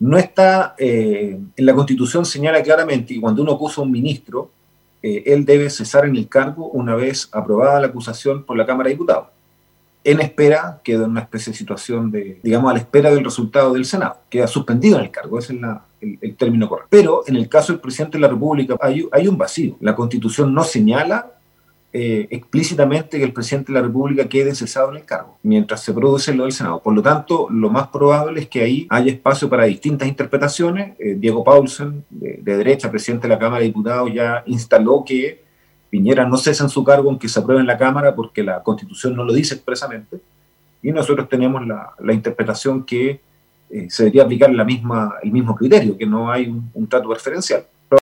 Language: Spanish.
No está, en la Constitución señala claramente que cuando uno acusa a un ministro, él debe cesar en el cargo una vez aprobada la acusación por la Cámara de Diputados, en espera, queda en una especie de situación de, digamos, a la espera del resultado del Senado, queda suspendido en el cargo, ese es el término correcto. Pero en el caso del presidente de la República hay un vacío. La Constitución no señala explícitamente que el presidente de la República quede cesado en el cargo mientras se produce lo del Senado. Por lo tanto, lo más probable es que ahí haya espacio para distintas interpretaciones. Diego Paulsen, de derecha, presidente de la Cámara de Diputados, ya instaló que Piñera no cesa en su cargo aunque se apruebe en la Cámara porque la Constitución no lo dice expresamente. Y nosotros tenemos la interpretación que se debería aplicar el mismo criterio, que no hay un trato preferencial.